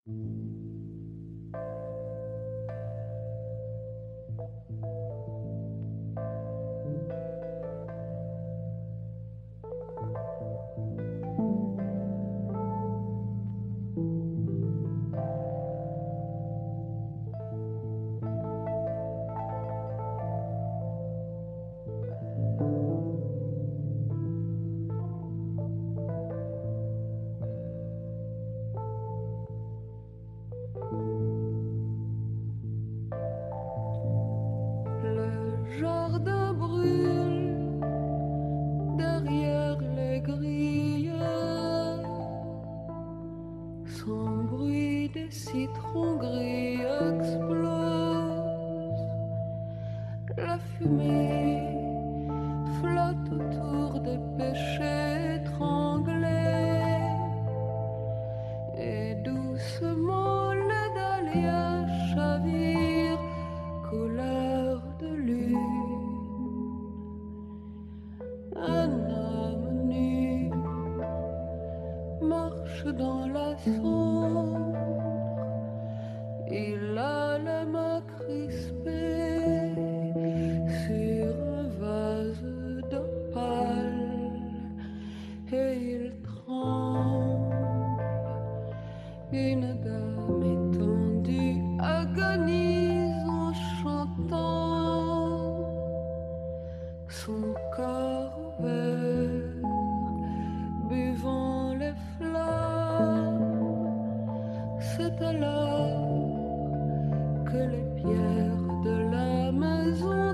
Le jardin brûle derrière les grilles, sans bruit des citrons gris explose. La fumée flotte autour des péchés étranglés, et doucement les dahlias chavirent, couleur de lune. Un homme nu marche dans la cendre, il a les mains crispées sur un vase d'opale et il tremble. Une dame étendue agonise en chantant, son corps vert buvant les flammes. C'est alors que les pierres de la maison